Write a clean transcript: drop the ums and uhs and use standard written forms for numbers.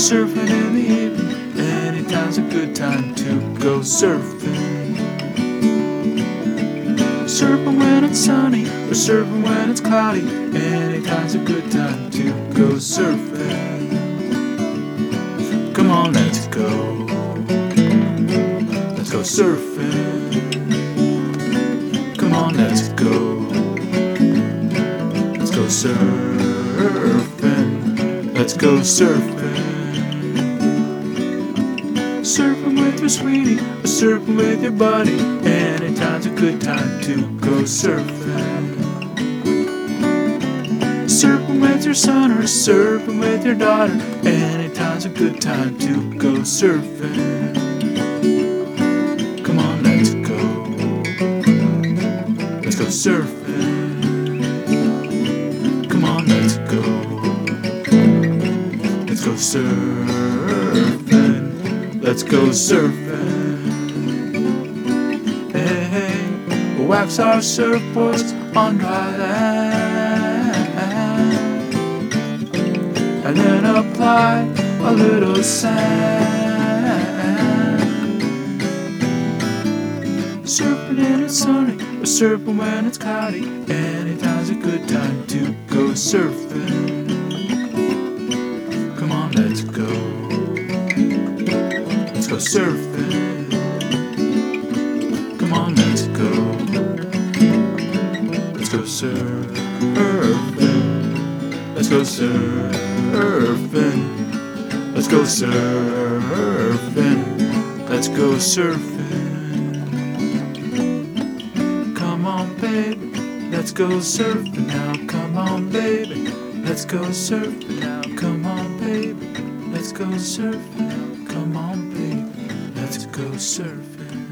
surfing in the evening. Anytime's a good time to go surfing. Surfing when it's sunny or surfing when it's cloudy. Anytime's a good time to go surfing. Come on, let's go. Let's go surfing. Come on, let's go. Let's go surfing. Let's go surfing. Surfing with your sweetie, or surfing with your buddy. Anytime's a good time to go surfing. Surfing with your son or surfing with your daughter. Anytime's a good time to go surfing. Come on, let's go. Let's go surfing. Come on, let's go. Let's go surfing. Let's go surfing. Hey, hey, we'll wax our surfboards on dry land, and then apply a little sand. Surfing when it's sunny, or surfing when it's cloudy. Anytime's a good time to go surfing. Come on, let's go. Let's go surfing. Come on, let's go. Let's go surfing. Let's go surfing. Let's go surfing. Let's go surfing. Come on, baby. Let's go surfing now. Come on, baby. Let's go surfing now. Come on, baby. Let's go surfing now. Come on, baby. Let's go surfing.